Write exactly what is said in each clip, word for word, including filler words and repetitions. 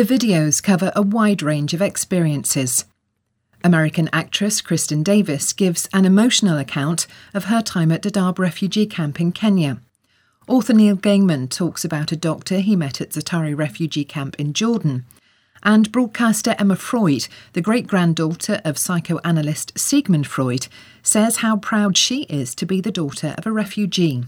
The videos cover a wide range of experiences. American actress Kristin Davis gives an emotional account of her time at Dadaab refugee camp in Kenya. Author Neil Gaiman talks about a doctor he met at Zaatari refugee camp in Jordan. And broadcaster Emma Freud, the great-granddaughter of psychoanalyst Sigmund Freud, says how proud she is to be the daughter of a refugee.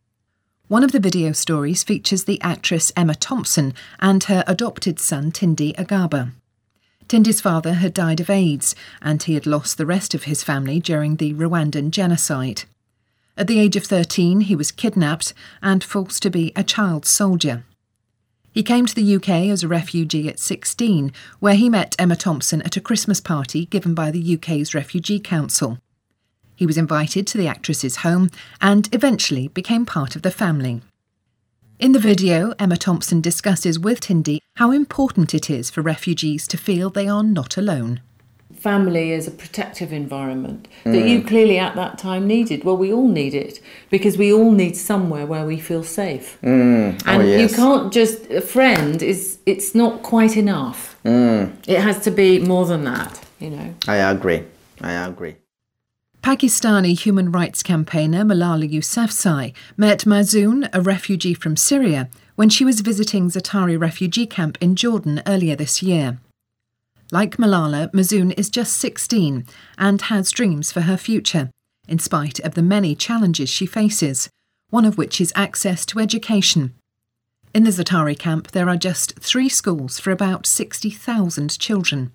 One of the video stories features the actress Emma Thompson and her adopted son Tindi Agaba. Tindi's father had died of AIDS, and he had lost the rest of his family during the Rwandan genocide. At the age of thirteen, he was kidnapped and forced to be a child soldier. He came to the U K as a refugee at sixteen, where he met Emma Thompson at a Christmas party given by the U K's Refugee Council. He was invited to the actress's home and eventually became part of the family. In the video, Emma Thompson discusses with Tindi how important it is for refugees to feel they are not alone. Family is a protective environment that mm. you clearly at that time needed. Well, we all need it because we all need somewhere where we feel safe. Mm. And oh, yes. you can't just, a friend is, it's not quite enough. Mm. It has to be more than that, you know. I agree. I agree. Pakistani human rights campaigner Malala Yousafzai met Mazoon, a refugee from Syria, when she was visiting Zaatari refugee camp in Jordan earlier this year. Like Malala, Mazoon is just sixteen and has dreams for her future, in spite of the many challenges she faces, one of which is access to education. In the Zaatari camp, there are just three schools for about sixty thousand children.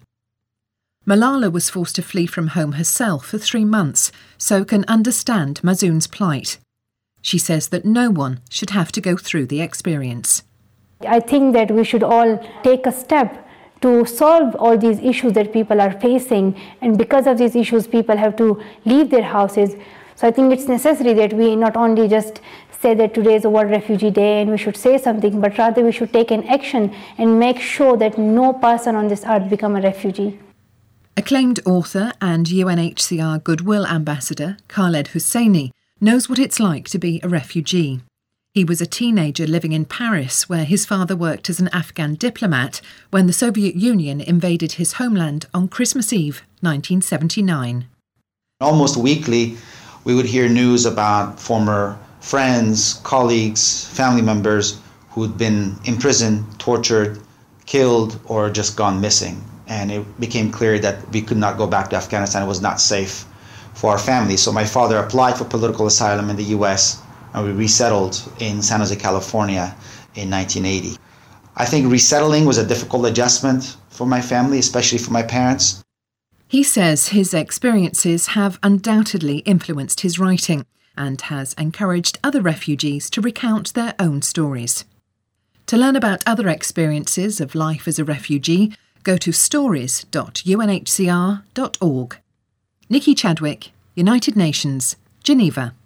Malala was forced to flee from home herself for three months, so can understand Mazoon's plight. She says that no one should have to go through the experience. I think that we should all take a step to solve all these issues that people are facing, and because of these issues people have to leave their houses. So I think it's necessary that we not only just say that today is a World Refugee Day and we should say something, but rather we should take an action and make sure that no person on this earth become a refugee. Acclaimed author and U N H C R Goodwill Ambassador Khaled Hosseini knows what it's like to be a refugee. He was a teenager living in Paris, where his father worked as an Afghan diplomat when the Soviet Union invaded his homeland on Christmas Eve, nineteen seventy-nine. Almost weekly, we would hear news about former friends, colleagues, family members who had been imprisoned, tortured, killed, or just gone missing. And it became clear that we could not go back to Afghanistan. It was not safe for our family. So my father applied for political asylum in the U S, and we resettled in San Jose, California in nineteen eighty. I think resettling was a difficult adjustment for my family, especially for my parents. He says his experiences have undoubtedly influenced his writing and has encouraged other refugees to recount their own stories. To learn about other experiences of life as a refugee, go to stories dot U N H C R dot org. Nikki Chadwick, United Nations, Geneva.